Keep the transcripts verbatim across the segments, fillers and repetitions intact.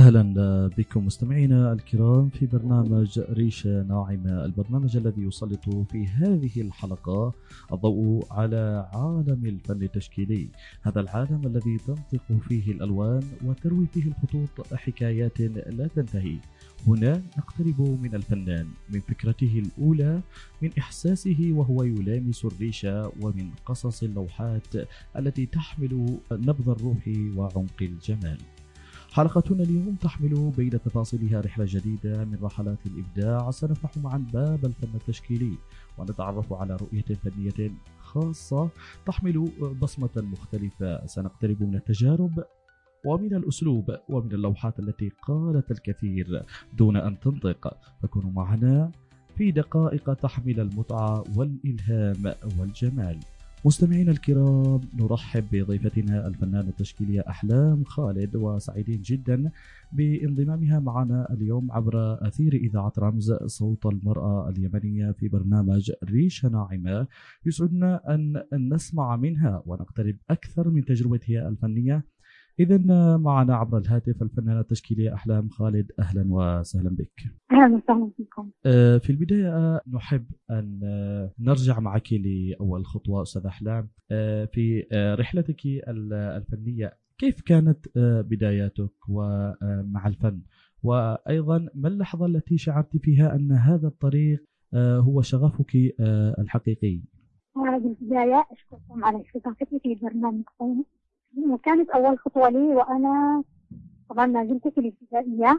أهلا بكم مستمعينا الكرام في برنامج ريشة ناعمة، البرنامج الذي يسلط في هذه الحلقة الضوء على عالم الفن التشكيلي، هذا العالم الذي تنطق فيه الألوان وتروي فيه الخطوط حكايات لا تنتهي. هنا نقترب من الفنان، من فكرته الأولى، من إحساسه وهو يلامس الريشة، ومن قصص اللوحات التي تحمل نبض الروح وعمق الجمال. حلقتنا اليوم تحمل بين تفاصيلها رحلة جديدة من رحلات الإبداع، سنفتح معا باب الفن التشكيلي ونتعرف على رؤية فنية خاصة تحمل بصمة مختلفة. سنقترب من التجارب ومن الأسلوب ومن اللوحات التي قالت الكثير دون أن تنطق، فكونوا معنا في دقائق تحمل المتعة والإلهام والجمال. مستمعينا الكرام، نرحب بضيفتنا الفنانة التشكيلية أحلام خالد، وسعيدين جدا بانضمامها معنا اليوم عبر أثير إذاعة رمز صوت المرأة اليمنية في برنامج ريشة ناعمة. يسعدنا أن نسمع منها ونقترب أكثر من تجربتها الفنية. إذن معنا عبر الهاتف الفنانة التشكيلية أحلام خالد، أهلا وسهلا بك. أهلا وسهلا بكم. في البداية نحب أن نرجع معك لأول خطوة أستاذ أحلام في رحلتك الفنية. كيف كانت بداياتك ومع الفن، وأيضا ما اللحظة التي شعرت فيها أن هذا الطريق هو شغفك الحقيقي؟ بالبداية أشكركم على استضافتي في برنامجكم. كانت أول خطوة لي وأنا طبعا ما زلت في الابتدائية،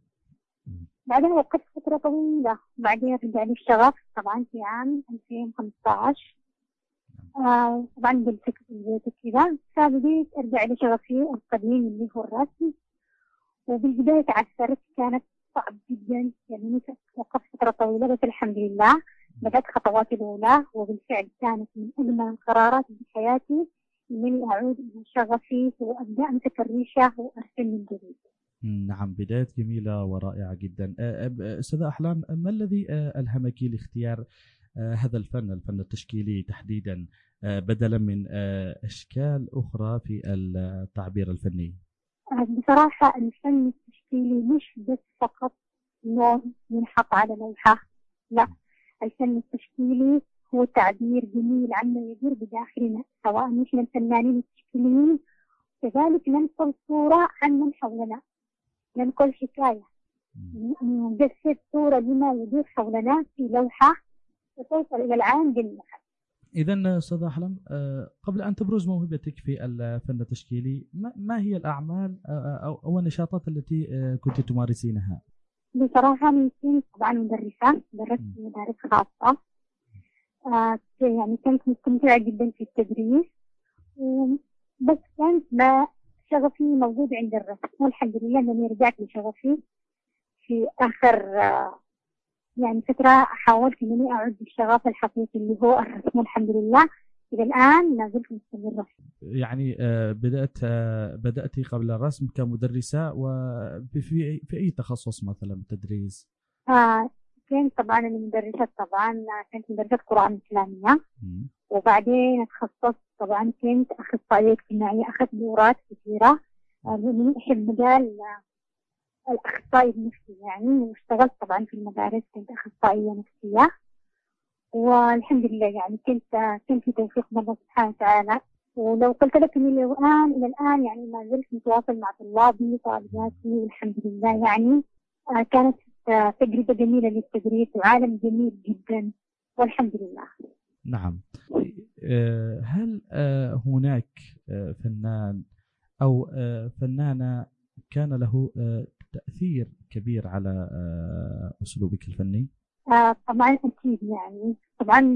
بعدين وقفت فترة طويلة، بعدين رجع لي الشغف طبعا في عام ألفين وخمسة عشر. آه طبعا جلست في البيت كذا، فبديت أرجع لي شغفي القديم اللي هو الرسم. وبالبداية تعثرت، كانت صعب جدا، يعني وقفت فترة طويلة، بس الحمد لله بدأت خطواتي الأولى، وبالفعل كانت من أجمل القرارات في حياتي إني أعود إلى شغفي وأبدأ أمسك الريشة وأرسم من جديد. نعم، بداية جميلة ورائعة جدا. أستاذة أحلام، ما الذي ألهمك لاختيار هذا الفن، الفن التشكيلي تحديدا، بدلا من أشكال أخرى في التعبير الفني؟ بصراحة الفن التشكيلي مش بس فقط لون ينحط على لوحة، لا، الفن التشكيلي هو تعبير جميل عما يدور بداخلنا، سواء نحن الفنانين التشكيليين كذلك ننقل صورة عن من حولنا، ننقل حكاية، نجسد صورة لما يدور حولنا في لوحة وتوصل إلى العالم بالمحل. إذن أستاذ أحلام، قبل أن تبرز موهبتك في الفن التشكيلي، ما هي الأعمال أو النشاطات التي كنت تمارسينها؟ بصراحة أنا كنت طبعا مدرسة، درست في مدارس خاصة، آه يعني كنت مستمتعة جدا في التدريس، بس كانت ما شغفي موجود عند الرسم، والحمد لله أنني رجعت لشغفي في آخر آه يعني فترة. حاولت أنني أعود بالشغف الحقيقي اللي هو الرسم، والحمد لله إلى الآن ما زلت مستمرة. يعني بدأت بدأت قبل الرسم كمدرسة، وفي في أي تخصص مثلا تدريس؟ آه كنت طبعا أنا مدرسة، طبعا كنت مدرسة قرآن إسلامية، وبعدين تخصصت طبعا كنت أخصائية اجتماعية، أخذت دورات كثيرة من أحب مجال الأخصائي النفسي يعني، واشتغلت طبعا في المدارس، كنت أخصائية نفسية، والحمد لله يعني كنت كنت في توفيق من الله سبحانه وتعالى. ولو قلت لك إني الآن إلى الآن يعني ما زلت متواصل مع طلابي وطالباتي، والحمد لله يعني آه كانت آه تجربة جميلة للتدريس وعالم جميل جدا والحمد لله. نعم. هل هناك فنان أو فنانة كان له تأثير كبير على أسلوبك الفني؟ آه طبعا أكيد، يعني طبعا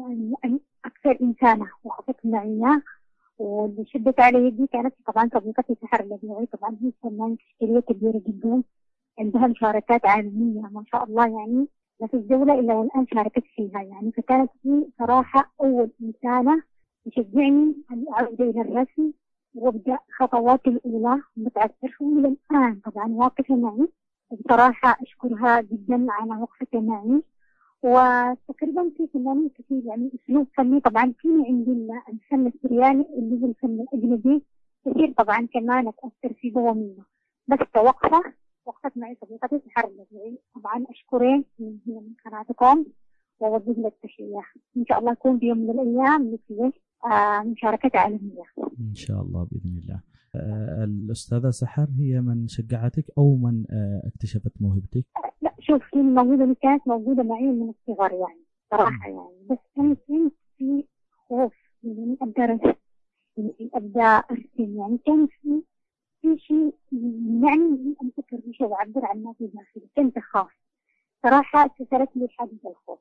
أكثر إنسانة وقفت معي واللي شدت على يدي كانت طبعا صديقتي سحر الأبيعي. طبعا هي فنانة تشكيلية كبيرة جدا، عندها مشاركات عالمية ما شاء الله، يعني ما في الدولة إلا والآن شاركت فيها يعني، فكانت هي صراحة أول إنسانة تشجعني أن أعود إلى الرسم وابدأ خطواتي الأولى متعثر، وإلى الآن طبعا واقفة معي. بصراحة أشكرها جدا على وقفتها معي. وتقريبا في فنانين كثير يعني أسلوب فني، طبعا فيني عندي الفن السرياني اللي هو الفن الأجنبي كثير طبعا كمان أتأثر فيه هو منه، بس توقفة وقفت معي صديقتي سحر البدوي. طبعا أشكرين من هنا من قناتكم وأوجه لك تحية. إن شاء الله يكون بيوم من الأيام مثل آه مشاركة عالمية إن شاء الله بإذن الله. آه الأستاذة سحر هي من شجعتك أو من آه اكتشفت موهبتك؟ آه لا شوف، هي الموهبة اللي كانت موجودة معي من الصغر يعني صراحة يعني، بس أنا كنت في خوف من أبدأ رسم، من أبدأ أرسم يعني. كان في في شيء يعني من أن أفكر في شيء وأعبر عن ما في داخلي. كنت أخاف صراحة، كسرت لي حاجز الخوف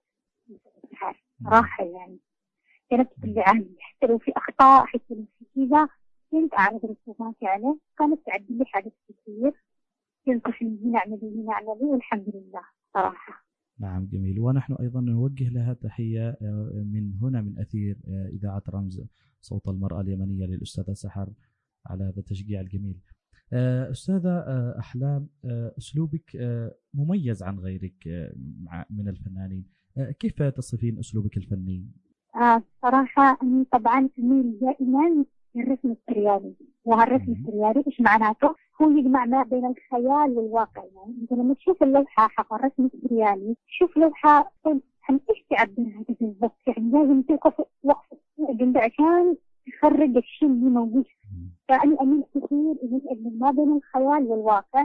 صراحة يعني. كانت تبعاني حتى لو في أخطاء، حتى لو في كذا كنت أعرض رسوماتي عليه، كانت تعدل لي حاجات كثير، تنصحني هنا اعملي هنا اعملي، والحمد لله صراحة. نعم جميل. ونحن أيضا نوجه لها تحية من هنا من أثير إذاعة رمز صوت المرأة اليمنية للأستاذة سحر على هذا التشجيع الجميل. أستاذة أحلام، أسلوبك مميز عن غيرك من الفنانين، كيف تصفين أسلوبك الفني؟ آه صراحة أنا طبعا أميل دائما للرسم السريالي. وهالرسم السريالي إيش معناته؟ هو يجمع ما بين الخيال والواقع. يعني أنت لما تشوف اللوحة حق الرسم السريالي، تشوف لوحة عن إيش تعبر هذا بالضبط، يعني لازم توقف وقفة جنب عشان تخرج الشيء اللي موجود. فأنا أميل كثير إلى ما بين الخيال والواقع،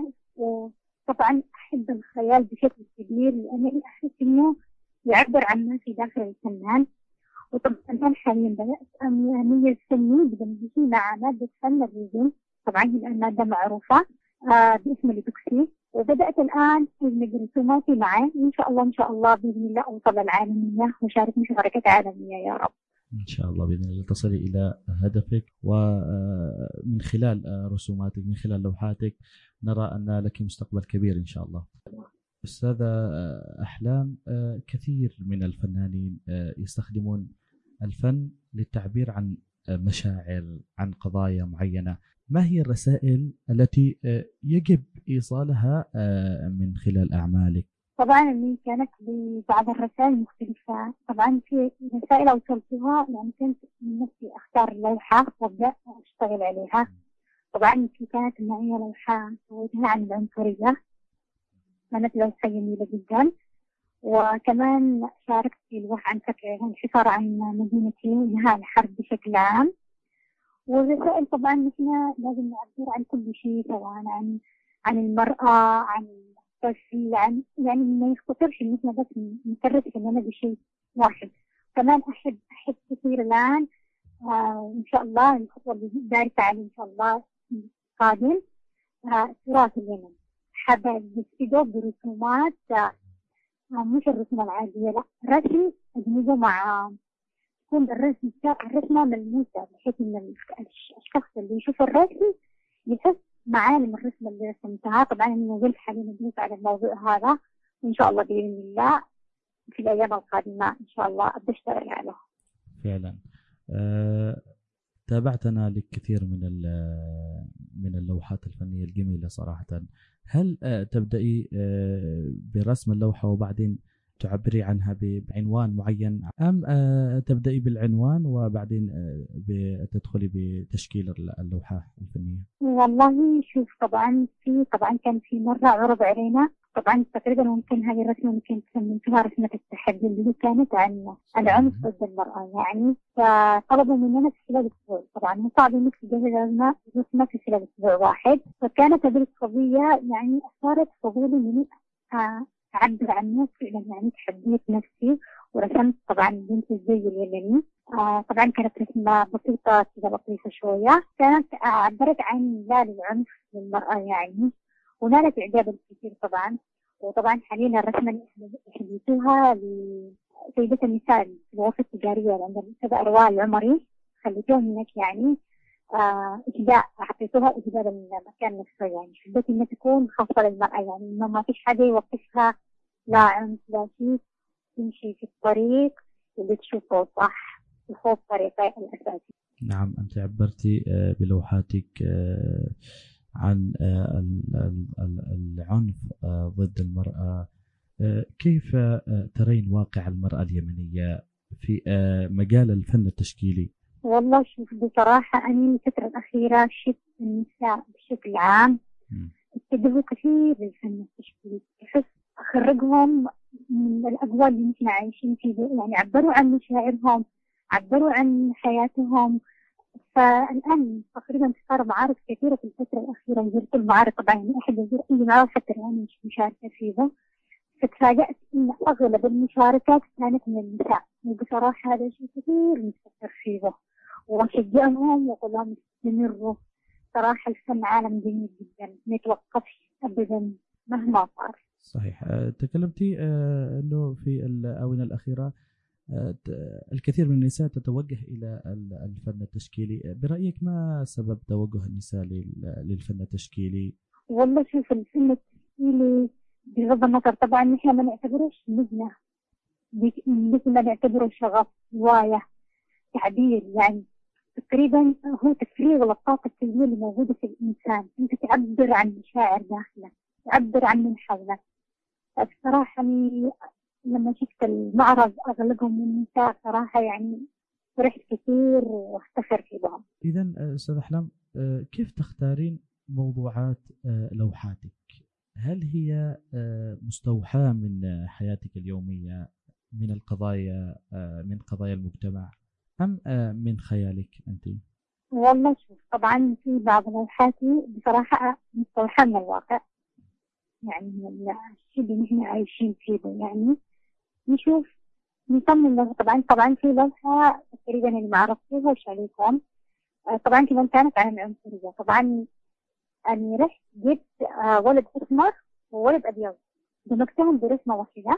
وطبعا أحب الخيال بشكل كبير لأنني أحس إنه يعبر عن ما في داخل الفنان. وطبعا أنا حاليا بدأت أميز فني بدمجه مع مادة فن الريزن. طبعا هي المادة معروفة آه باسم الإيبوكسي، وبدأت الآن أدمج رسوماتي معه. إن شاء الله إن شاء الله بإذن الله أوصل العالمية وشارك مشاركة عالمية يا رب. إن شاء الله بإذن الله تصلي إلى هدفك، ومن خلال رسوماتك من خلال لوحاتك نرى أن لك مستقبل كبير إن شاء الله. أستاذة أحلام، كثير من الفنانين يستخدمون الفن للتعبير عن مشاعر، عن قضايا معينة. ما هي الرسائل التي يجب إيصالها من خلال أعمالك؟ طبعا اللي كانت ببعض الرسائل مختلفة. طبعا في رسائل أوصلتها يعني كنت من نفسي أختار اللوحة وأبدأ أشتغل عليها. طبعا في كانت معي لوحة سويتها عن العنصرية، كانت لوحة جميلة جدا. وكمان شاركت في لوحة عن فكرة الحصار عن مدينتي ونهاية الحرب بشكل عام. والرسائل طبعا نحن لازم نعبر عن كل شيء، سواء عن عن المرأة، عن الطفل، عن يعني ما يختصرش ان احنا بس نكرس كلنا بشيء واحد. كمان احب احب كثير الان آه وان شاء الله الخطوة اللي دارسة عليه ان شاء الله قادم آه تراث اليمن. حابة يستفيدوا برسومات آه مش الرسوم العادية، لا رسم أدمجه مع تكون الرسم الرسمة ملموسة، بحيث إن الشخص اللي يشوف الرسم يحس معالم الرسمة اللي رسمتها. طبعا أنا نزلت حاليا ندرس على الموضوع هذا، وإن شاء الله بإذن الله في الأيام القادمة إن شاء الله أبدأ أشتغل عليه. فعلا أه تابعتنا لكثير من من اللوحات الفنية الجميلة صراحة. هل أه تبدأي أه برسم اللوحة وبعدين تعبري عنها بعنوان معين، أم أه تبدأي بالعنوان وبعدين أه تدخلي بتشكيل اللوحة الفنية؟ والله شوف، طبعا في طبعا كان في مرة عرض علينا، طبعا تقريبا ممكن هذه الرسمة ممكن سميتها رسمة التحدي اللي كانت عن العنف ضد المرأة يعني. فطلبوا مننا في خلال أسبوع، طبعا مو صعب إنك تجهز رسمة في خلال أسبوع واحد. فكانت هذه القضية يعني أثارت فضولي مني أعبر عن نفسي، يعني تحديت نفسي ورسمت طبعا بنت الزي اليمني. آه طبعا كانت رسمة بسيطة كذا لطيفة شوية، كانت عبرت عن لا للعنف للمرأة يعني، ونالت إعجاب الكثير طبعا. وطبعا حاليا الرسمة اللي حديثوها لسيدة النساء في الغرفة التجارية عند الأستاذة أروى العمري، خليتوهم هناك يعني آه إهداء، حطيتوها إهداء للمكان نفسه يعني. حبيت إنها تكون خاصة للمرأة، يعني إنه ما فيش حدا يوقفها لا عنف لا شيء، تمشي في الطريق اللي تشوفه صح وخوف طريقي الأساسي. نعم، أنت عبرتي بلوحاتك عن العنف ضد المرأة. كيف ترين واقع المرأة اليمنية في مجال الفن التشكيلي؟ والله شوف، بصراحة أنا الفترة الأخيرة شفت النساء بشكل عام اتجهوا كثير للفن التشكيلي، بحس أخرجهم من الأجواء اللي نحن عايشين فيها، يعني عبروا عن مشاعرهم، عبروا عن حياتهم. فالآن تقريبا صار معارض كثيرة في الفترة الأخيرة، زرت المعارض طبعا، يعني أحد يزور أي معرض حتى لو أنا مش مشاركة فيها، فتفاجأت إن أغلب المشاركات كانت من النساء، وبصراحة هذا شيء كثير مستفر فيه، وأشجعهم وأقول لهم استمروا. صراحة الفن عالم جميل جدا، ما يتوقفش أبدا مهما صار. صحيح. تكلمتي أنه في الآونة الأخيرة الكثير من النساء تتوجه إلى الفن التشكيلي، برأيك ما سبب توجه النساء للفن التشكيلي؟ والله شوف، الفن التشكيلي بغض النظر طبعا نحن ما نعتبروش مهنة، مثل ما نعتبره شغف، هواية، تعبير، يعني تقريبا هو تفريغ للطاقة السلبية اللي موجودة في الإنسان، أنت تعبر عن مشاعر داخلك، تعبر عن من حولك. الصراحة لما شفت المعرض أغلبهم من النساء صراحة يعني فرحت كثير وافتخر فيهم. إذا أستاذ أحلام، كيف تختارين موضوعات لوحاتك؟ هل هي مستوحاة من حياتك اليومية، من القضايا، من قضايا المجتمع، أم من خيالك أنت؟ والله شوف، طبعا في بعض لوحاتي بصراحة مستوحاة من الواقع، يعني من الشيء اللي نحن عايشين فيه، يعني نشوف نصمم له. طبعا طبعا في لوحة تقريبا اللي ما عرفتوها وش عليكم، طبعا كمان كانت عن العنصرية. طبعا أنا رحت جبت ولد أسمر وولد أبيض، دمجتهم برسمة واحدة،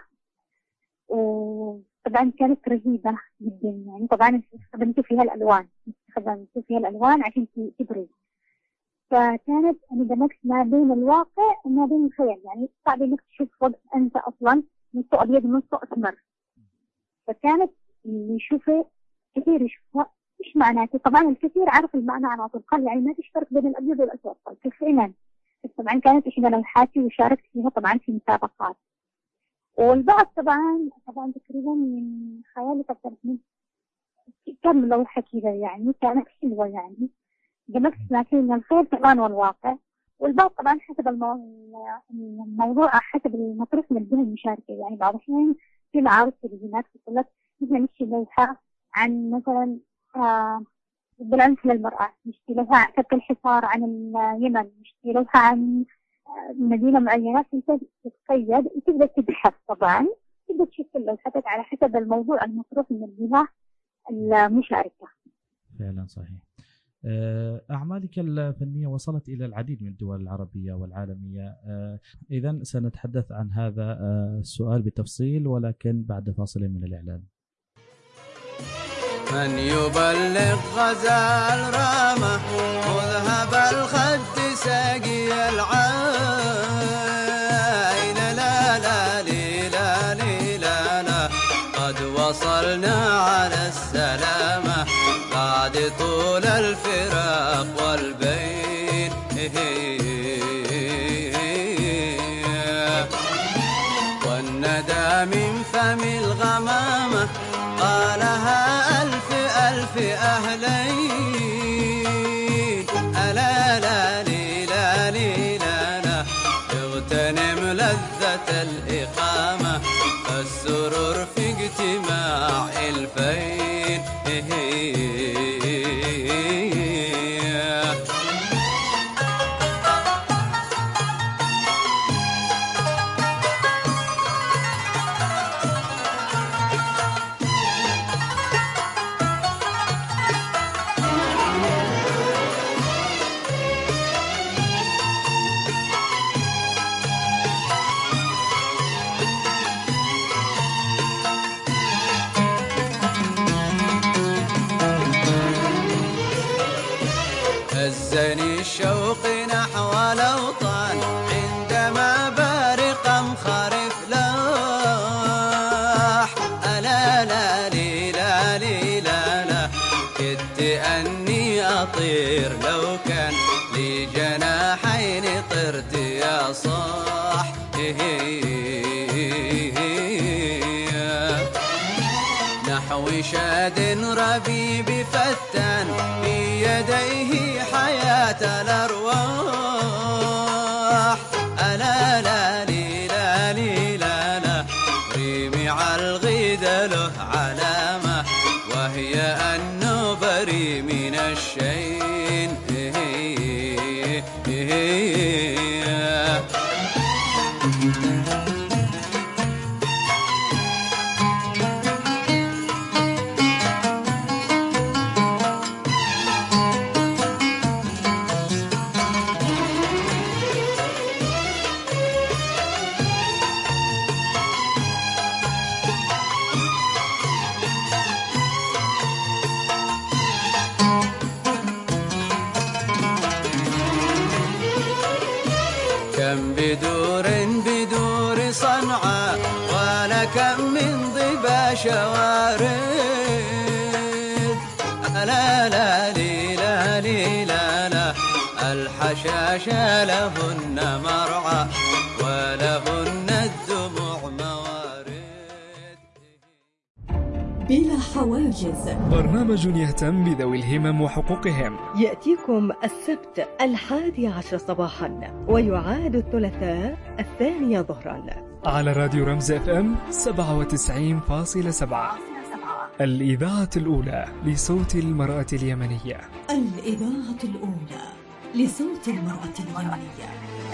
وطبعا كانت رهيبة جدا. يعني طبعا استخدمت فيها الألوان، استخدمت فيها الألوان عشان تبرز، فكانت أنا دمجت ما بين الواقع وما بين الخيال. يعني صعب إنك تشوف وقت أنت أصلا نصه أبيض ونصه أسمر، فكانت اللي يشوفه كثير يشوفها إيش معناته. طبعا الكثير عرف المعنى على طول، قال يعني ما فيش فرق بين الأبيض والأسود، قال فعلا. طبعا كانت إحدى لوحاتي وشاركت فيها طبعا في مسابقات، والبعض طبعا طبعا تقريبا من خيالي تقدر من كم لوحة كذا، يعني كانت حلوة، يعني دمجت ما بين الخيال طبعا والواقع. والبعض طبعا حسب الموضوع، حسب المطروح من الجهة المشاركة. يعني بعض الأحيان في معارض تلفزيونات تقول لك مثلا نشتري لوحة عن مثلا آه بالعنف للمرأة، نشتري لوحة عن فك الحصار عن اليمن، نشتري لوحة عن مدينة معينة، انت تتقيد وتبدأ تبحث. طبعا تبدأ تشوف اللوحات على حسب الموضوع المطروح من الجهة المشاركة. فعلا صحيح. أعمالك الفنية وصلت إلى العديد من الدول العربية والعالمية. إذن سنتحدث عن هذا السؤال بتفصيل، ولكن بعد فاصل من الإعلان. من يبلغ غزال رامه مذهب الخد ساقي العين، لا لا لي لا لي لا لا، قد وصلنا على السلامة بعد طول الفراق والبين. والندى من فم الغمامة قالها ألف ألف أهلين، ألا لا لي لا لي لا لا، اغتنم لذة الإقامة، السرور في اجتماع الفين. هزني الشوق نحو الأوطان عندما بارق مخرف لاح، ألا لا لي لا لي لا لا، كدت أني أطير لو كان لي جناحين طرت يا صاح. نحو شاد ربيب فتان في يديه حياة الأرواح، الشين. كم بدور بدور صنعاء ولا كم من ضبا شوارد. لا لا لي لا لي لا لا الحشاش لهن مرعى ولهن الدموع موارد. بلا حواجز، برنامج يهتم بذوي الهمم وحقوقهم. يأتيكم السبت الحادي عشر صباحا ويعاد الثلاثاء الثانية ظهرا على راديو رمز اف ام سبعة وتسعين فاصلة سبعة، الإذاعة الأولى لصوت المرأة اليمنية. الإذاعة الأولى لصوت المرأة اليمنية.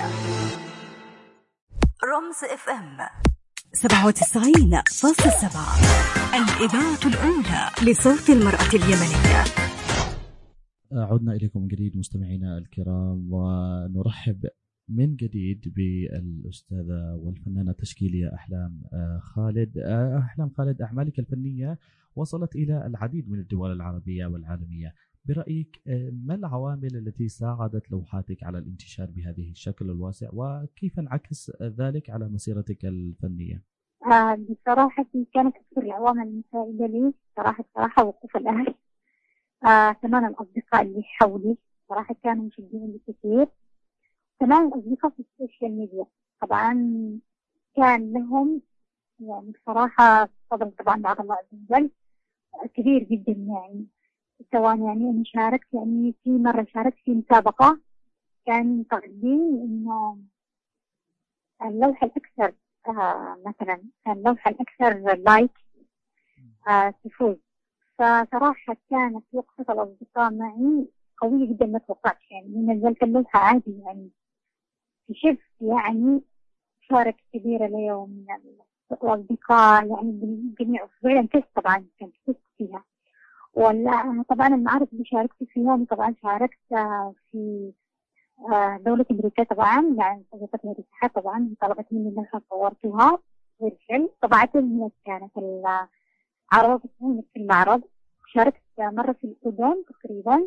رمز اف ام سبعة وتسعين فاصلة سبعة، الإذاعة الأولى لصوت المرأة اليمنية. عدنا إليكم من جديد مستمعينا الكرام، ونرحب من جديد بالأستاذة والفنانة التشكيلية أحلام خالد. أحلام خالد، أعمالك الفنية وصلت إلى العديد من الدول العربية والعالمية. برأيك ما العوامل التي ساعدت لوحاتك على الانتشار بهذه الشكل الواسع، وكيف انعكس ذلك على مسيرتك الفنية؟ آه بصراحة كانت أكثر العوامل المساعدة لي صراحة صراحة وقوف الأهل، آه كمان الأصدقاء اللي حولي صراحة كانوا مشجعين لي كثير، كمان الأصدقاء في السوشيال ميديا طبعا كان لهم يعني بصراحة فضل طبعا بعد الله عز وجل كبير جدا. يعني سواء يعني أنا شاركت يعني في مرة شاركت في مسابقة كان تقديم إنه اللوحة الأكثر آه مثلا اللوحة الأكثر لايك آه تفوز. فصراحة كانت وقفة الأصدقاء معي قوية جدا، ما توقعتش يعني نزلت اللوحة عادي يعني في شف يعني شارك كبيرة لي من الأصدقاء يعني بالجميع، فعلا كنت طبعا كنت كنت فيها. ولا طبعا المعارض اللي شاركت فيها طبعا شاركت في دولة أمريكا طبعا، يعني صديقتي ريحة طبعا طلبت مني إنها صورتها بالفعل طبعتها. كانت العرض في المعرض، شاركت مرة في السودان تقريبا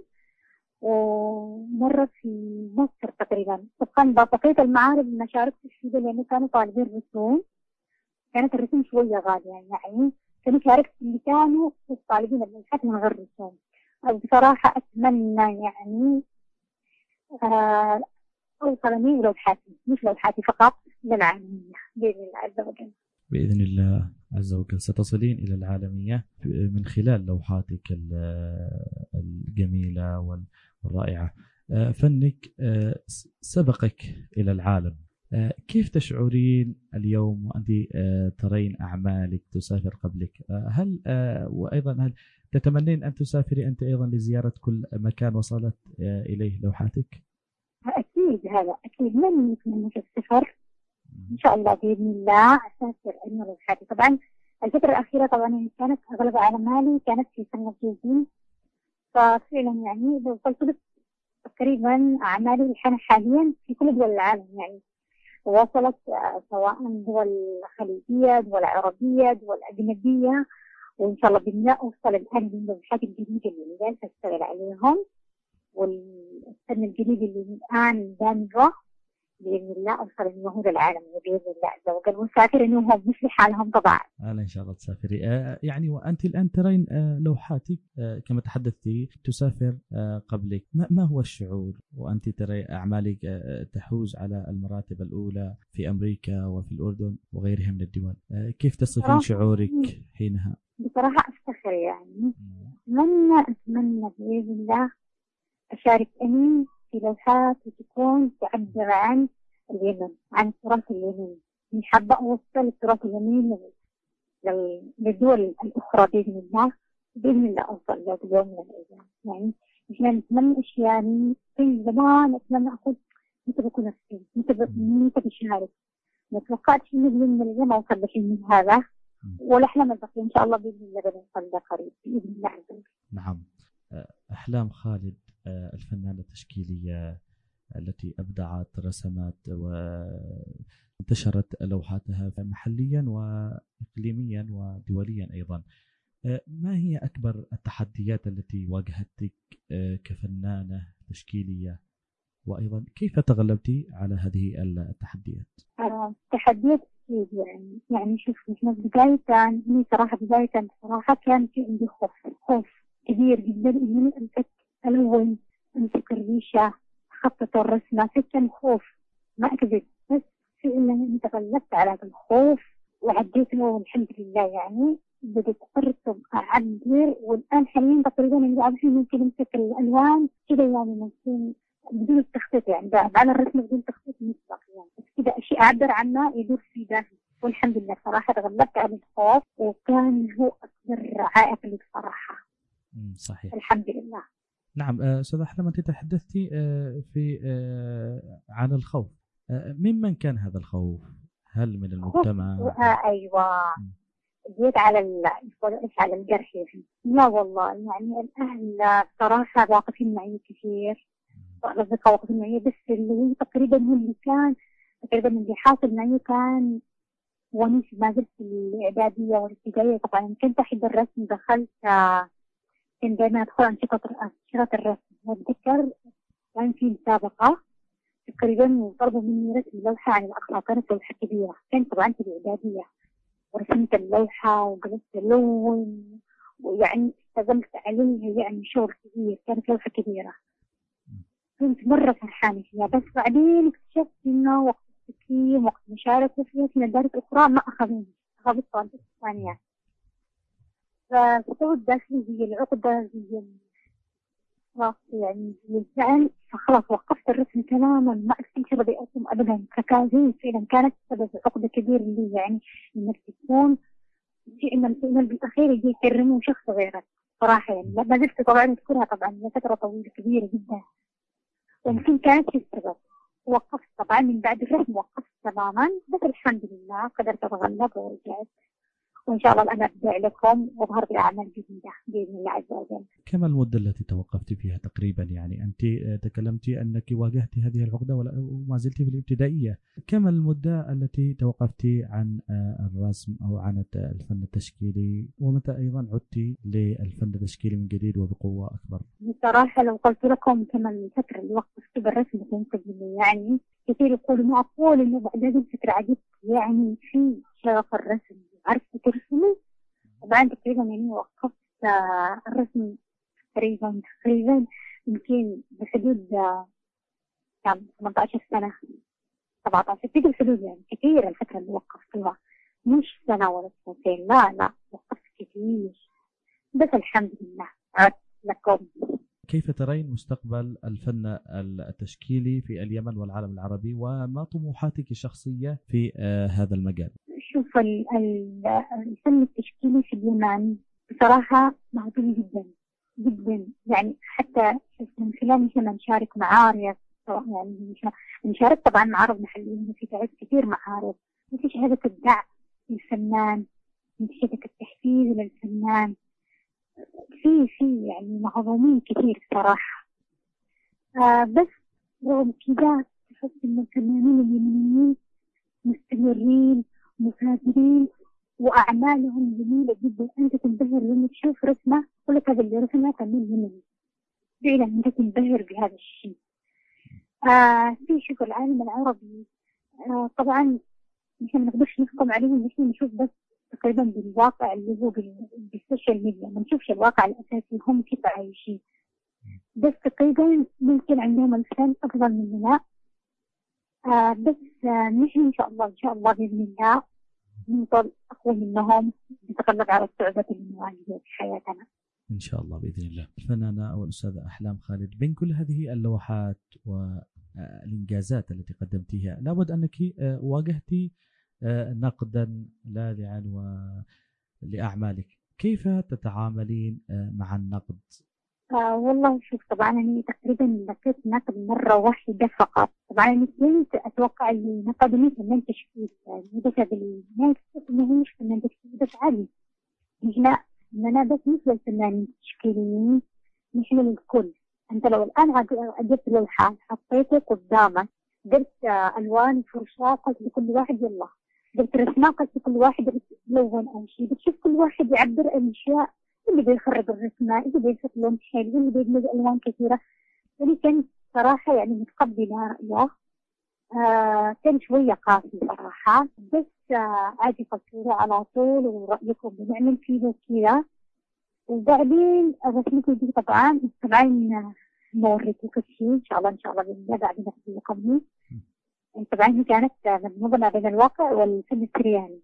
ومرة في مصر تقريبا. طبعا بقية المعارض ما شاركتش فيها لأنه كانوا طالبين رسوم، كانت الرسوم شوية غالية يعني كانوا شاركت اللي كانوا طالبين اللوحات من غير رسوم. بصراحة أتمنى يعني آه أوصلني لوحاتي، مش لوحاتي فقط، للعالمية بإذن الله عز وجل. بإذن الله عز وجل ستصلين إلى العالمية من خلال لوحاتك الجميلة والرائعة. فنك سبقك إلى العالم، كيف تشعرين اليوم وأنت ترين أعمالك تسافر قبلك؟ هل وأيضا هل تتمنين أن تسافري أنت أيضا لزيارة كل مكان وصلت إليه لوحاتك؟ أكيد، هذا أكيد من يتمنى السفر إن شاء الله بإذن الله أسافر أجمل لوحاتي. طبعا الفترة الأخيرة طبعا كانت أغلب أعمالي كانت في سنة جيزين، ففعلا يعني لو قلت تقريبا أعمالي الحين حاليا في كل دول العالم، يعني وصلت سواء دول خليجية دول عربية دول أجنبية، وإن شاء الله بإذن الله أوصل الآن للوحات الجديدة اللي جالسة أشتغل عليهم، والسنة الجديدة اللي الآن دامجة بإذن الله أوصل المهود العالمية بإذن الله عز وجل، ونسافر إنهم مش لحالهم طبعا. أنا إن شاء الله تسافري. آه يعني وأنت الآن ترين آه لوحاتك آه كما تحدثتي تسافر آه قبلك، ما, ما هو الشعور وأنت ترى أعمالك آه تحوز على المراتب الأولى في أمريكا وفي الأردن وغيرها من الدول؟ آه كيف تصفين شعورك حينها؟ بصراحة أفتخر يعني أتمنى أتمنى بإذن الله أشارك أني في لوحات وتكون تعبر عن اليمن، عن التراث اليمني. حابة أوصل التراث اليمني للدول الأخرى بإذن الله، بإذن الله أوصل له يوم من الأيام. يعني إحنا نتمنى أشياء، يعني في زمان أتمنى أقول متى بكون أفضل، متى ب- متى بشارك. ما توقعتش إنه بإذن الله ما وصل لشيء من هذا، والأحلام البقية إن شاء الله بإذن الله بنوصل لها قريب بإذن الله عز وجل. نعم. أحلام خالد الفنانة التشكيلية التي أبدعت رسمات وانتشرت لوحاتها محليا وإقليميا ودوليا أيضا، ما هي أكبر التحديات التي واجهتك كفنانة تشكيلية، وأيضا كيف تغلبتي على هذه التحديات؟ آه، تحديات كثير يعني يعني شوف إحنا بداية هي صراحة بداية صراحة كان في عندي خوف خوف كبير جدا إني أمسك ألون أمسك الريشة خطة الرسمة، كان خوف ما أكذب، بس فعلا أني تغلبت على هذا الخوف وعديته والحمد لله. يعني بدأت أرسم أعبر، والآن حاليا تقريبا أنا قاعدة ممكن أمسك الألوان كذا، يعني ممكن بدون التخطيط، يعني على الرسم بدون تخطيط مسبق، يعني بس كذا أشياء أعبر عنها يدور في بالي. والحمد لله صراحة تغلبت على الخوف، وكان هو أكبر عائق لي بصراحة. صحيح. الحمد لله. نعم. أستاذ أحلام، أنت تحدثتي في عن الخوف، ممن كان هذا الخوف؟ هل من المجتمع؟ آه أيوة، جيت على على الجرح يعني. لا والله يعني الأهل صراحة واقفين معي كثير، الأصدقاء واقفين معي، بس اللي تقريبا هو اللي كان تقريبا اللي حاصل معي كان وأنا ما زلت في الإعدادية والابتدائية. طبعا كنت أحب الرسم، دخلت كنت دائما أدخل أنشطة أنشطة الرسم. أتذكر كان في مسابقة تقريبا طلبوا مني رسم لوحة عن الأخلاق، كانت لوحة كبيرة، كنت طبعا في الإعدادية، ورسمت اللوحة وقلت اللون ويعني اشتغلت عليها، يعني شغل كبير، كانت لوحة كبيرة، كنت مرة فرحانة فيها. بس بعدين اكتشفت إنه وقت التكريم وقت مشاركة فيها في مدارس أخرى ما أخذوني، أخذت طالبات ثانية، فسوت داخلي زي العقدة زي خلاص يعني الزعل، فخلاص وقفت الرسم تماما، ما أستمتع بدي أرسم أبدا. فكان زي فعلا كانت سبب عقدة كبيرة لي، يعني إنك تكون في إن الفعل بالأخير يجي يكرمه شخص غيرك صراحة. يعني ما زلت طبعا أذكرها طبعا لفترة طويلة كبيرة جدا، ويمكن كانت في السبب. وقفت طبعا من بعد الرسم، وقفت تماما، بس الحمد لله قدرت أتغلب ورجعت، وإن شاء الله أنا أبدع لكم وأظهر بأعمال جديدة بإذن الله عز وجل. كم المدة التي توقفت فيها تقريبا؟ يعني أنت تكلمتي أنك واجهتي هذه العقدة وما زلت في الابتدائية، كم المدة التي توقفت عن الرسم أو عن الفن التشكيلي، ومتى أيضا عدتي للفن التشكيلي من جديد وبقوة أكبر؟ بصراحة لو قلت لكم كم الفترة اللي وقفت بالرسم تنتبه، يعني كثير يقولوا ما أقول إنه بعد هذه الفترة عجبت يعني في شغف الرسم، عرفت ترسمي. طبعا تقريبا يعني وقفت الرسم تقريبا تقريبا يمكن بحدود كم ثمانية عشر سنة سبعة عشر في الحدود، يعني كثير الفترة اللي وقفتها، مش سنة ولا سنتين، لا لا وقفت كثير، بس الحمد لله عدت لكم. كيف ترين مستقبل الفن التشكيلي في اليمن والعالم العربي، وما طموحاتك الشخصية في هذا المجال؟ شوف الفن التشكيلي في اليمن بصراحة معروف جدا جدا، يعني حتى من خلال مثلا نشارك معارض، يعني نشارك طبعا معارض محلية، في تعرف كثير معارض، مثل شهادة الدعم للفنان، مثل شهادة التحفيز للفنان، في في يعني مهضومين كثير صراحة. آه بس رغم كذا تحس إن الفنانين اليمنيين مستمرين مثابرين وأعمالهم جميلة جدا، أنت تنبهر لما تشوف رسمة تقول لك هذا اللي رسمه فنان يمني، فعلا أنت تنبهر بهذا الشيء. آه في شوف العالم العربي آه طبعا نحن ما نقدرش نحكم عليهم، نحن نشوف بس تقريبا بالواقع اللي هو بالسوشيال ميديا، ما نشوفش الواقع الأساسي هم كيف عايشين، بس تقريبا ممكن عندهم الفن أفضل مننا. آه بس آه نحن إن شاء الله إن شاء الله بإذن الله نفضل أقوى منهم، نتغلب على الصعوبات اللي نواجهها في حياتنا إن شاء الله بإذن الله. الفنانة أو الأستاذة أحلام خالد، بين كل هذه اللوحات والإنجازات التي قدمتيها لابد أنك واجهتي نقدا لاذعا لأعمالك، كيف تتعاملين مع النقد؟ آه والله شوف، طبعا أنا تقريبا بكيت نقد مرة واحدة فقط. طبعا أنا كنت أتوقع اللي نقدني فنان تشكيل، يعني بسبب الناس إنه مش فنان تشكيل بس عادي. مش لا، إن أنا بس مش للفنانين التشكيليين، مش للكل. أنت لو الآن جبت لوحة حطيته قدامك، جبت ألوان فرشاة، قلت لكل واحد يلا، جبت رسمة قلت لكل واحد يلون أي شيء، بتشوف كل واحد يعبر عن أشياء، اللي بيخرب الرسمة، اللي بيحط لون حلو، اللي بيدمج ألوان كثيرة. يعني كان صراحة يعني متقبلة رأيه. آه كان شوية قاسي صراحة، بس آه عادي فكروا على طول ورأيكم بنعمل كذا كذا. وبعدين رسمتي دي طبعا طبعا نوريكم كل شيء إن شاء الله إن شاء الله بإذن الله بعد نفس لكم. طبعا هي كانت مدمجة بين الواقع والفن السريالي،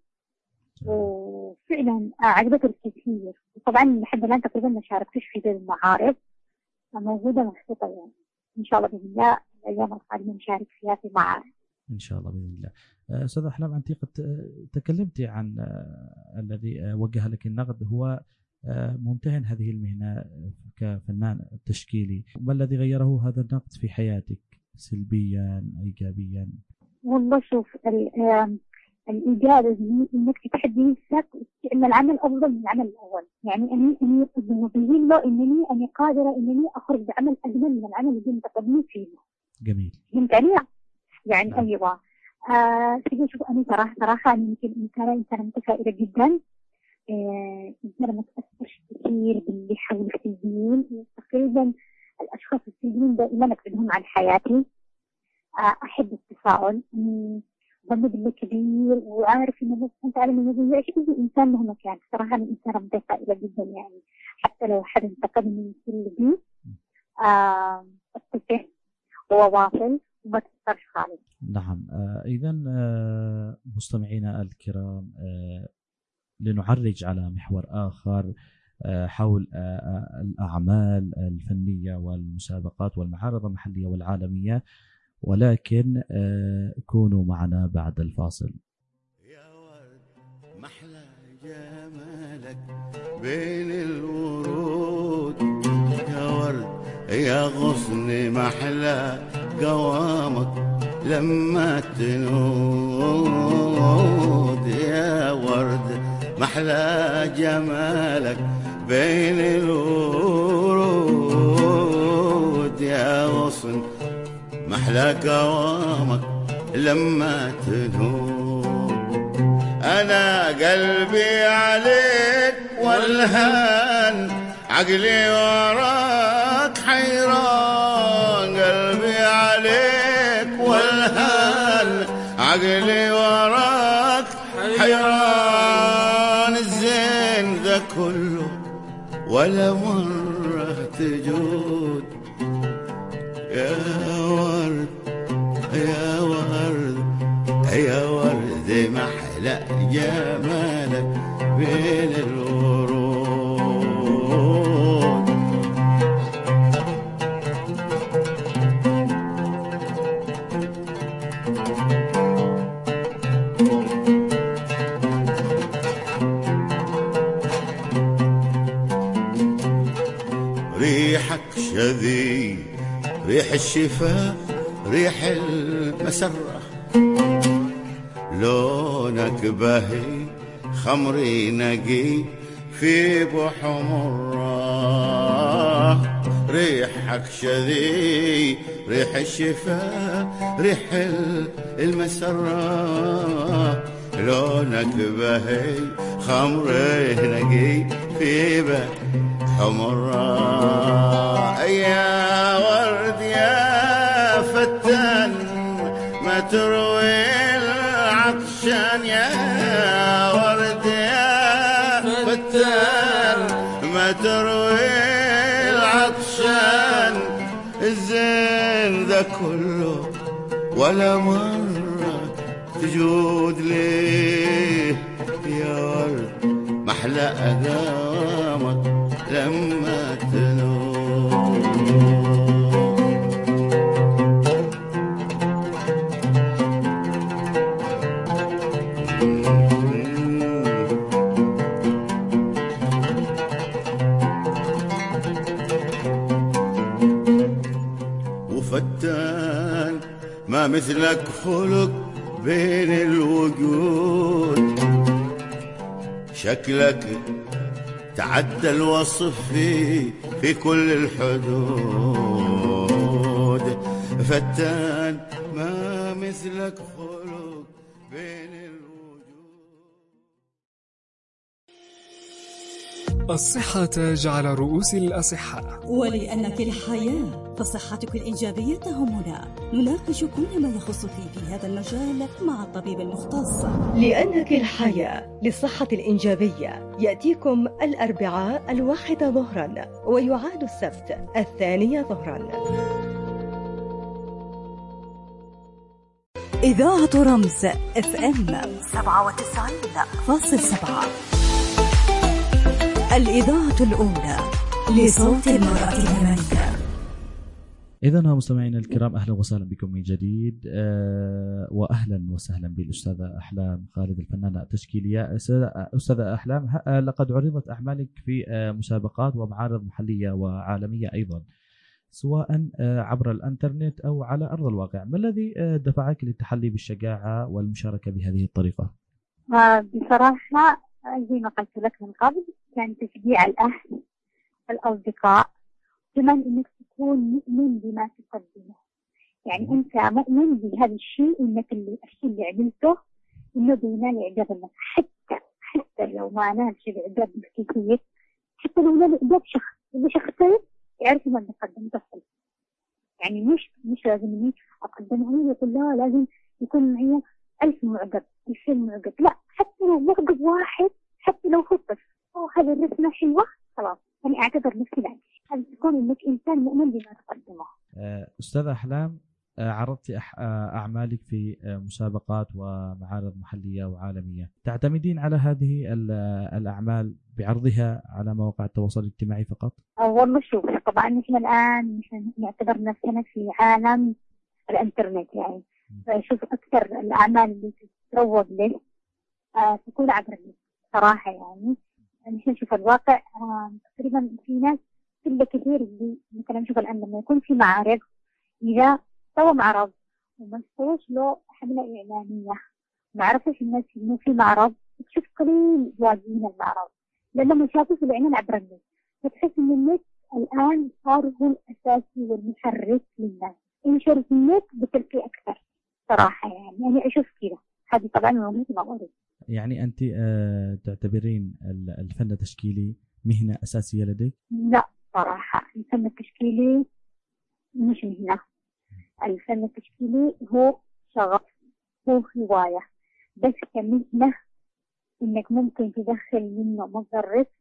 وفعلا عجبته الكثير. وطبعا لحد الآن تقريبا ما شاركتش في ذي المعارض، موجودة محطوطة يعني. إن شاء الله بإذن الله الأيام القادمة نشارك فيها في معارض إن شاء الله بإذن الله. أستاذ أحلام، أنت قد تكلمتي عن الذي وجه لك النقد هو ممتهن هذه المهنة كفنان تشكيلي، ما الذي غيره هذا النقد في حياتك سلبيا إيجابيا؟ والله شوف، الإيجابي إنك تحدي نفسك إن العمل أفضل من العمل الأول. يعني أني أني ببين له إنني أني قادرة إنني أخرج بعمل أجمل من العمل اللي متقدمين فيه. جميل. فهمت علي؟ يعني نعم. أيوة. آه شوف أنا صراحة صراحة أنا يمكن إنسانة إنسانة متفائلة جدا. آه إنسانة ما تأثرش كثير باللي حولك في الدين. تقريبا الأشخاص السلبيين دائما أبعدهم عن حياتي. آه أحب التفاعل. ظن بالله كبير، وعارف إنه بس أنت على من يضيعش كل إنسان له مكان. صراحة أنا إنسانة متفائلة جدا، يعني حتى لو حد انتقدني سلبي آه أتفهم وواصل وما تأثرش خالص. نعم. آه إذن آه مستمعينا الكرام، آه لنعرج على محور آخر آه حول آه الأعمال الفنية والمسابقات والمعارض المحلية والعالمية، ولكن آه كونوا معنا بعد الفاصل. يا ورد محلى جمالك بين الورود، يا ورد يا غصن محلى قوامك لما تنود، يا ورد محلى جمالك بين الورود، يا غصن محلى قوامك لما تنود. أنا قلبي عليك والهان، عقلي وراك حيران، قلبي عليك والهان، عقلي وراك حيران. الزين ذا كله ولا مرة تجود، يا ورد يا ورد يا ورد محلى جمالك بين الورود. ريحك شذي ريح الشفاء ريح المسرة، لونك بهي خمري نقي في بحمرة. ريحك شذي ريح الشفاء ريح المسرة، لونك بهي خمري نقي في بحمرة. يا ورد يا فتان ما تروي العطشان، يا ورد يا فتان ما تروي العطشان. الزين ذا كله ولا مرة تجود ليه، يا ورد محلى أقامك لما تنود. فتان ما مثلك خلق بين الوجود، شكلك تعدى الوصف في في كل الحدود، فتان ما مثلك خلق بين الوجود. الصحة تاج على رؤوس الأصحاء، ولأنك الحياة فصحتك الإيجابية تهمنا. نناقش كل ما يخصك في هذا المجال مع الطبيب المختص. لأنك الحياة للصحة الإيجابية يأتيكم الأربعاء الواحدة ظهرا، ويعاد السبت الثانية ظهرا. إذاعة رمز اف ام سبعة وتسعين فاصلة سبعة، الإذاعة الأولى لصوت المرأة اليمنية. إذن مستمعينا الكرام، أهلا وسهلا بكم من جديد، أه وأهلا وسهلا بالأستاذة أحلام خالد الفنانة التشكيلية. أستاذة أحلام، لقد عرضت أعمالك في مسابقات ومعارض محلية وعالمية أيضا، سواء عبر الانترنت أو على أرض الواقع. ما الذي دفعك للتحلي بالشجاعة والمشاركة بهذه الطريقة؟ بصراحة زي ما قلت لك من قبل، كان تشجيع الأهل الأصدقاء، كمان إنك تكون مؤمن بما تقدمه. يعني أنت مؤمن بهذا الشيء، إنك اللي الشيء اللي عملته إنه بينال إعجاب الناس، حتى حتى لو ما نالش الإعجاب بالكثير، حتى لو نال إعجاب شخص إذا شخصين يعرف ما بيقدم تصل. يعني مش مش لازم إني أقدمه يقول لا لازم يكون معي ألف معجب ألفين معجب، لا، حتى لو معجب واحد، حتى لو خطف أو هذه الرسمة حلوة خلاص أنا أعتبر نفسي بعد. هذا تكون إنك إنسان مؤمن بما تقدمه. أستاذة أحلام، عرضت أعمالك في مسابقات ومعارض محلية وعالمية، تعتمدين على هذه الأعمال بعرضها على مواقع التواصل الاجتماعي فقط؟ والله شوف، طبعا نحن الآن نعتبر نفسنا في عالم الإنترنت، يعني شوف أكثر الأعمال اللي تتروج له آه تكون عبر النت صراحة. يعني نحن نشوف الواقع آه تقريبا في ناس كل كثير اللي مثلا نشوف الآن لما يكون في معارض، إذا سوى معرض وما سويش له حملة إعلانية، ما عرفش الناس إنه في معرض، تشوف قليل واجهين المعرض لأنه ما شافوا في الإعلان عبر النت. فتحس إن النت الآن صار هو الأساسي والمحرك للناس، ينشر في النت بتلقي أكثر صراحة. يعني أنا أشوف كذا، هذه طبعا موجودة موارد. يعني أنت آه تعتبرين الفن التشكيلي مهنة أساسية لديك؟ لا صراحة الفن التشكيلي مش مهنة. الفن التشكيلي هو شغف، هو هواية، بس كمهنة إنك ممكن تدخل منه مصدر رزق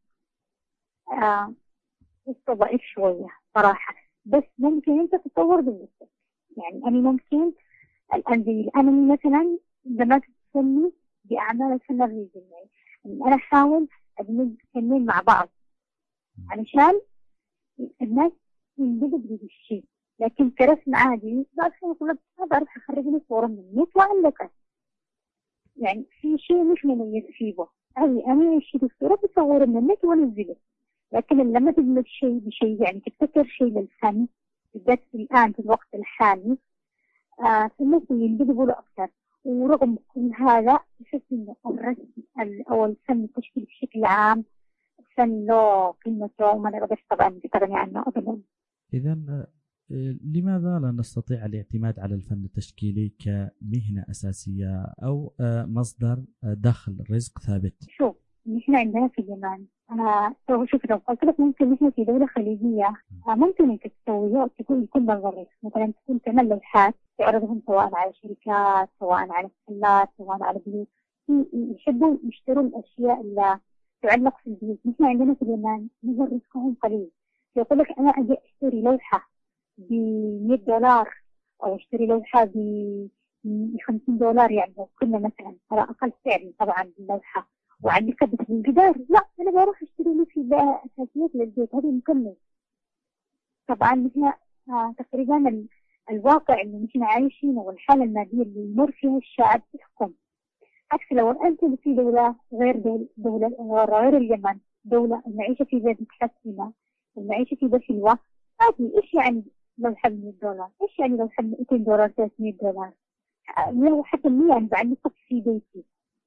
آه ضعيف شوية صراحة، بس ممكن أنت تطور بنفسك. يعني أنا ممكن الآن أنا مثلا عندما تسمي بأعمال الفن الرياضي، يعني أنا أحاول أدمج فنين مع بعض علشان الناس ينجذبوا بهذا الشيء. لكن كرسم عادي ما بعرف أخرج لي صورة من النت وأعلقها، يعني في شيء مش مميز فيه. أي أنا أشيل الصورة بصور من النت وأنزله، لكن لما تدمج شيء بشيء، يعني تبتكر شيء للفن بالذات الآن في الوقت الحالي، آه فالناس ينجذبوا له أكثر. ورغم كل هذا أشوف إنه الرسم أو الفن التشكيلي بشكل عام فن له قيمته وما نقدرش طبعا نستغني عنه أبدا. إذن لماذا لا نستطيع الاعتماد على الفن التشكيلي كمهنة أساسية أو مصدر دخل رزق ثابت؟ شوف، نحن عندنا في اليمن، أنا شوف لو قلت لك ممكن نحن في دولة خليجية ممكن إنك تسويه تكون يكون مصدر رزق. مثلا تكون تعمل لوحات تعرضهم سواء على شركات، سواء على محلات، سواء على بيوت، يحبوا يشتروا الأشياء اللي تعلق في البيوت. نحن عندنا في اليمن مصدر رزقهم قليل. يقول لك أنا أجي أشتري لوحة ب مية دولار أو أشتري لوحة ب خمسين دولار، يعني كنا مثلا على أقل سعر طبعا اللوحة وعندي كبت في الجدار، لا أنا بروح أشتري لي في بقى أساسيات للبيت، هذه مكمل. طبعا نحن آه تقريبا ال... الواقع اللي نحن عايشينه والحالة المادية اللي يمر فيها الشعب تحكم. عكس لو أنت في دولة غير دولة, دولة غير اليمن، دولة المعيشة فيها متحسنة، المعيشة فيها حلوة، عادي إيش يعني لوحة ب مية دولار. إيش يعني لوحة ب مئتين دولار ثلاثمية دولار؟ لوحة مية يعني بعد نصف في بيتي.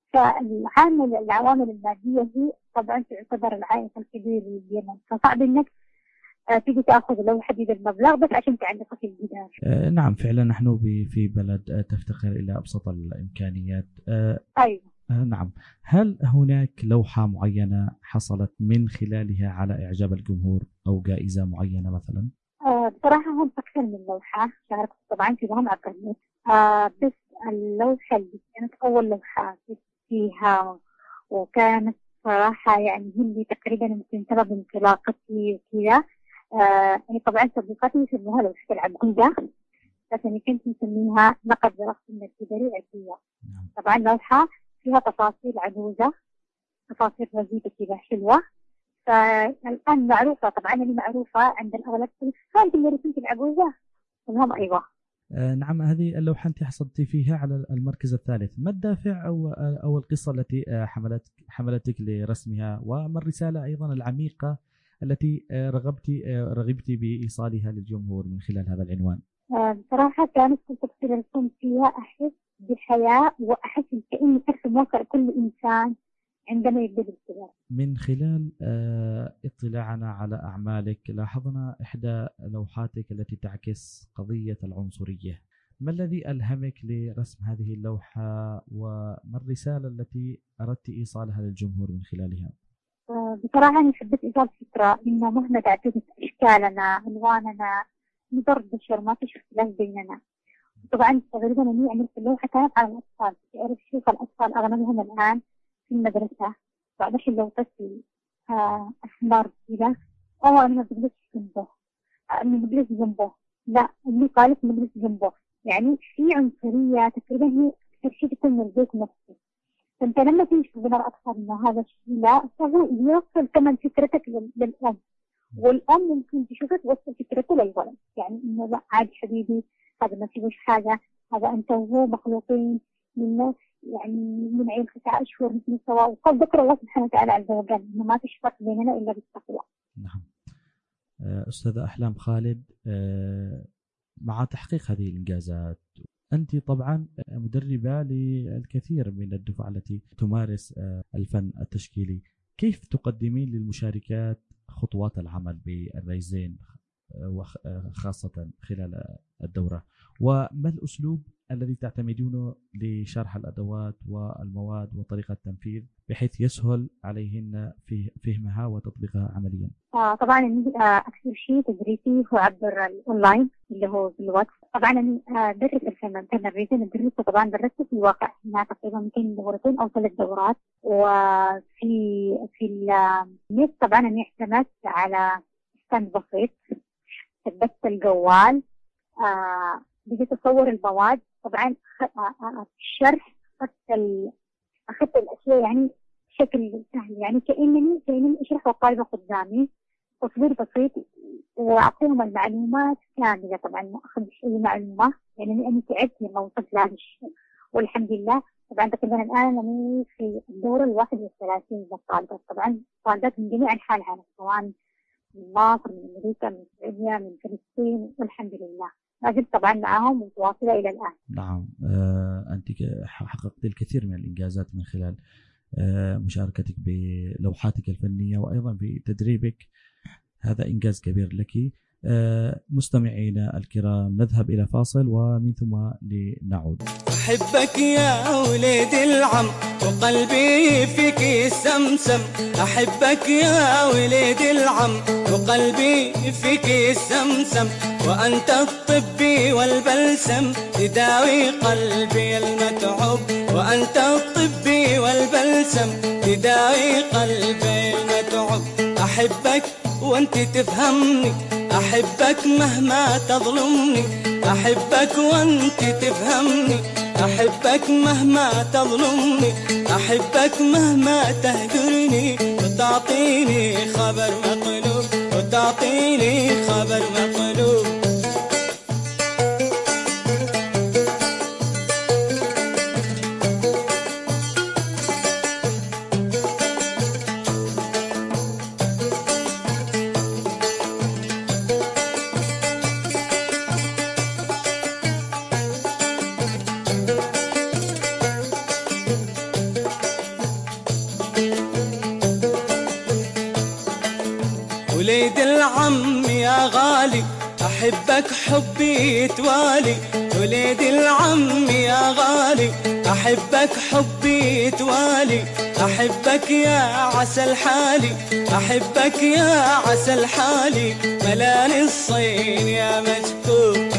فالعامل العوامل المادية هي طبعا تعتبر العائق الكبير لليمن، فصعب إنك تيجي تاخذ لوحة بهذا المبلغ بس عشان تعلقها في الجدار. آه نعم فعلا نحن في بلد آه تفتقر الى ابسط الامكانيات. آه ايوه. آه نعم. هل هناك لوحة معينة حصلت من خلالها على اعجاب الجمهور او جائزة معينة مثلا؟ آه بصراحة هم اكثر من لوحة شاركت طبعا فيهم على القناة. آه بس اللوحة اللي كانت اول لوحة فيها وكانت صراحة يعني هي اللي تقريبا يمكن سبب انطلاقتي وكذا. آه يعني طبعا صديقاتي يسموها لوحة العبودة، لكن كنت مسميها لقد درست من الكبري عزية. طبعا لوحة فيها تفاصيل عجوزة، تفاصيل رزيدة كذا حلوة. فالآن معروفة طبعا اللي معروفة عند الأغلب. هذه اللي رسمت العجوزة هم أيوة. آه نعم. هذه اللوحة أنت حصلت فيها على المركز الثالث، ما الدافع أو أو القصة التي حملت حملتك لرسمها، وما الرسالة أيضا العميقة التي رغبت رغبت بإيصالها للجمهور من خلال هذا العنوان؟ بصراحة كانت تفسير الرسم فيها أحس بحياة وأحس كأني أرسم واقع كل إنسان عندما يبدأ بالكتابة. من خلال اطلاعنا على أعمالك لاحظنا إحدى لوحاتك التي تعكس قضية العنصرية. ما الذي ألهمك لرسم هذه اللوحة وما الرسالة التي أردت إيصالها للجمهور من خلالها؟ بصراحة أنا حبيت إيصال فكرة إنه مهما تعددت أشكالنا ألواننا نضر بشر ما في اختلاف بيننا. طبعا تقريبا أنا عملت اللوحة كانت على الأطفال. تعرف شوف الأطفال أغلبهم الآن في المدرسة بعدش لو طفل أحمر كذا أو أنا ما بجلس جنبه أنا بجلس جنبه لا اللي قالت بجلس جنبه، يعني في عنصرية تقريبا هي أكثر شيء تكون من البيت نفسه. فأنت لما تيجي تقول الأطفال إنه هذا الشيء لا، فهو يوصل كمان فكرتك للأم، والأم ممكن تشوفه توصل فكرته للولد، يعني إنه لا عادي حبيبي هذا ما فيهوش حاجة، هذا أنت وهو مخلوقين من يعني من عين تسعة أشهر مثل سواء. وقد ذكر الله سبحانه وتعالى عز وجل إنه ما فيش فرق بيننا إلا بالتقوى. نعم. أستاذة أحلام خالد، مع تحقيق هذه الإنجازات أنت طبعا مدربة للكثير من الدفع التي تمارس الفن التشكيلي، كيف تقدمين للمشاركات خطوات العمل بالريزين وخاصة خلال الدورة، وما الأسلوب الذي تعتمدونه لشرح الأدوات والمواد وطريقة التنفيذ بحيث يسهل عليهن في فهمها وتطبيقها عمليا؟ آه طبعا أكثر شيء تدريسي هو عبر الأونلاين اللي هو بالواتس. طبعا أنا درس الفن كان الريزين درسته طبعا درسته في الواقع هنا تقريبا يمكن دورتين أو ثلاث دورات. وفي في النت طبعا أنا اعتمدت على ستاند بسيط، ثبت الجوال، آه بديت أصور المواد. طبعا الشرح أخذت أخذت الأشياء يعني بشكل سهل، يعني كأنني كأنني أشرح والطالبة قدامي، تصوير بسيط وأعطيهم المعلومات كاملة. طبعا ما أخذ أي معلومة يعني أنا تعبت لما وصلت لهذا الشيء والحمد لله. طبعا تقريبا الآن أنا في الدورة الواحد والثلاثين للطالبات، طبعا طالبات من جميع أنحاء العالم سواء من مصر من أمريكا من السعودية من فلسطين والحمد لله ما زلت طبعا معهم متواصلة إلى الآن. نعم. آه أنت حققت الكثير من الإنجازات من خلال آه مشاركتك بلوحاتك الفنية وأيضا بتدريبك، هذا إنجاز كبير لك. آه مستمعينا الكرام نذهب إلى فاصل ومن ثم لنعود. أحبك يا ولد العم وقلبي فيك السمسم، أحبك يا ولد العم وقلبي فيك السمسم، وأنت الطبي والبلسم تداوي قلبي المتعب، وأنت الطبي والبلسم تداوي قلبي المتعب. أحبك وأنت تفهمني، أحبك مهما تظلمني، أحبك وأنت تفهمني، أحبك مهما تظلمني، أحبك مهما تهجرني، وتعطيني خبر مقلوب، وتعطيني خبر مقلوب. وليد العم يا غالي أحبك حبي توالي، وليد العم يا غالي أحبك حبي توالي، أحبك يا عسل حالي، أحبك يا عسل حالي، ملاني الصين يا مجكوب.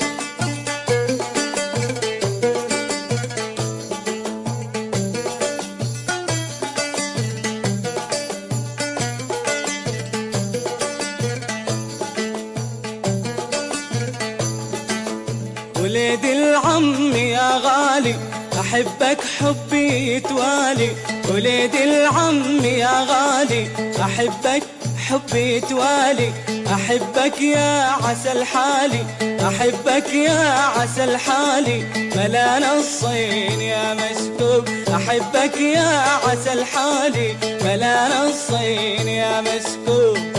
وليد العم يا غالي أحبك حبي توالي، وليد العم يا غالي أحبك حبي توالي، أحبك يا عسل حالي، أحبك يا عسل حالي، ملانا الصين يا مسكوب، أحبك يا عسل حالي، ملانا الصين يا مسكوب.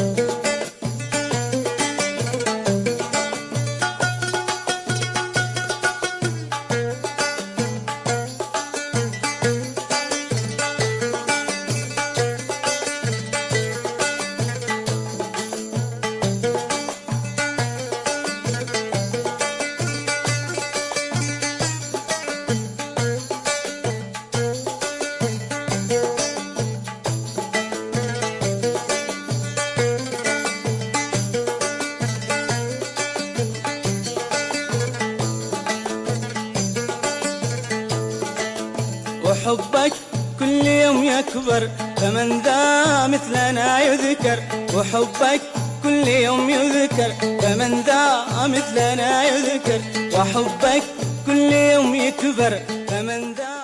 وحبك كل يوم يكبر فمن ذا مثلنا يذكر، وحبك كل يوم يذكر فمن ذا مثلنا يذكر، وحبك كل يوم يكبر فمن ذا.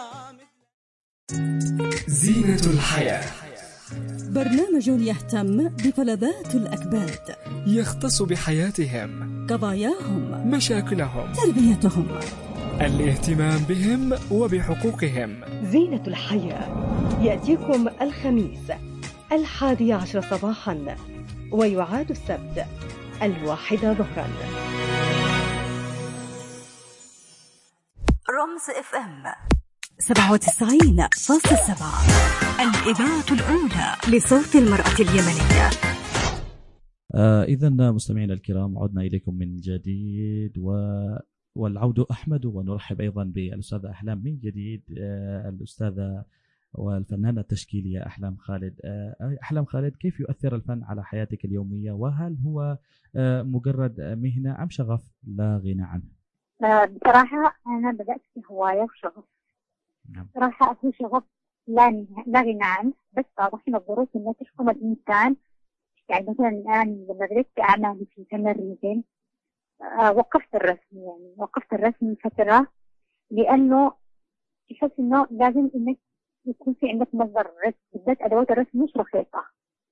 زينة الحياة برنامج يهتم بفلذات الأكباد، يختص بحياتهم، قضاياهم، مشاكلهم، تربيتهم، الاهتمام بهم وبحقوقهم. زينة الحياة يأتيكم الخميس الحادي عشر صباحا، ويعاد السبت الواحدة ظهرا. رمز اف ام سبعة وتسعين فاصلة سبعة، الإذاعة الأولى لصوت المرأة اليمنية. آه إذن مستمعينا الكرام، عدنا إليكم من جديد و والعود أحمد، ونرحب أيضا بالأستاذة أحلام من جديد، آه الأستاذة والفنانة التشكيلية أحلام خالد. آه أحلام خالد، كيف يؤثر الفن على حياتك اليومية، وهل هو آه مجرد مهنة أم شغف لا غنى عنه؟ آه بصراحة أنا بدأت في هواية وشغف. نعم. صراحة هو شغف لا لا غنى عنه، بس واضحين الظروف التي تحكم الإنسان. يعني مثلا الآن لما بدأت أعمالي في فن الريفين آه وقفت الرسم، يعني وقفت الرسم فترة، لأنه تحس إنه لازم إنك يكون في عندك مصدر رزق، بالذات أدوات الرسم مش رخيصة.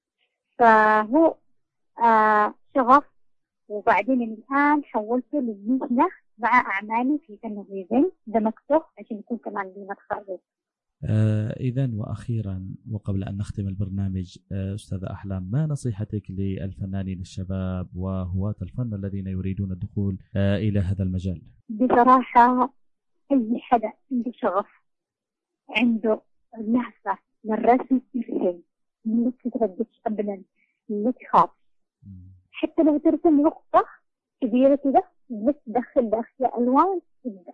فهو آه شغف، وبعدين الآن حولته للمهنة مع أعمالي في فن الريفين، دمجته عشان يكون كمان لي مدخل. آه إذن وأخيرا وقبل أن نختم البرنامج، آه أستاذة أحلام، ما نصيحتك للفنانين الشباب وهواة الفن الذين يريدون الدخول آه إلى هذا المجال؟ بصراحة أي حدا عنده شغف، عنده لهفة للرسم يرسم، ما تترددش أبدا، لا تخاف. حتى لو ترسم نقطة كبيرة كده بس تدخل داخلها ألوان تبدأ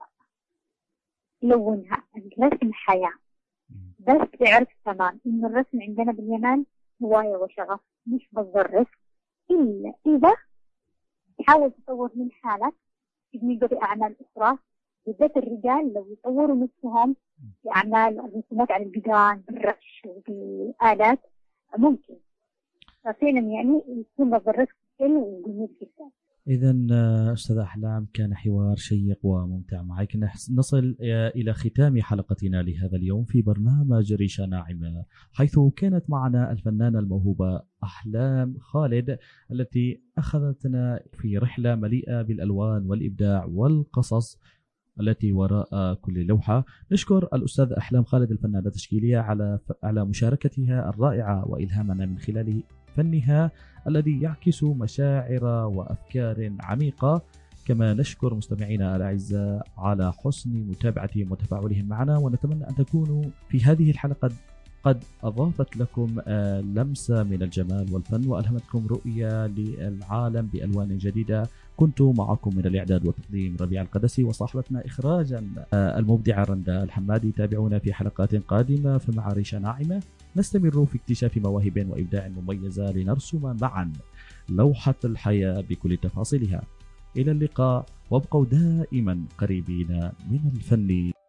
لونها. الرسم حياة، بس تعرف كمان إنه الرسم عندنا باليمن هواية وشغف، مش مصدر رزق، إلا إذا تحاول تطور من حالك تبني بأعمال أخرى. بالذات الرجال لو يطوروا نفسهم بأعمال الرسومات على الجدران بالرش وبآلات ممكن فعلا يعني يكون مصدر رزق حلو وجميل جدا. إذن أستاذة أحلام، كان حوار شيق وممتع معك. نصل إلى ختام حلقتنا لهذا اليوم في برنامج ريشة ناعمة، حيث كانت معنا الفنانة الموهوبة أحلام خالد، التي أخذتنا في رحلة مليئة بالألوان والإبداع والقصص التي وراء كل لوحة. نشكر الأستاذ أحلام خالد الفنانة التشكيلية على على مشاركتها الرائعة وإلهامنا من خلال فنها الذي يعكس مشاعر وأفكار عميقة. كما نشكر مستمعينا الأعزاء على حسن متابعتهم وتفاعلهم معنا، ونتمنى أن تكونوا في هذه الحلقة قد أضافت لكم لمسة من الجمال والفن وألهمتكم رؤية للعالم بألوان جديدة. كنت معكم من الإعداد والتقديم ربيع القدسي، وصاحبتنا إخراجا المبدعة رندا الحمادي. تابعونا في حلقات قادمة فمع ريشة ناعمة نستمر في اكتشاف مواهب وإبداع مميزة لنرسم معا لوحة الحياة بكل تفاصيلها. إلى اللقاء، وابقوا دائما قريبين من الفن.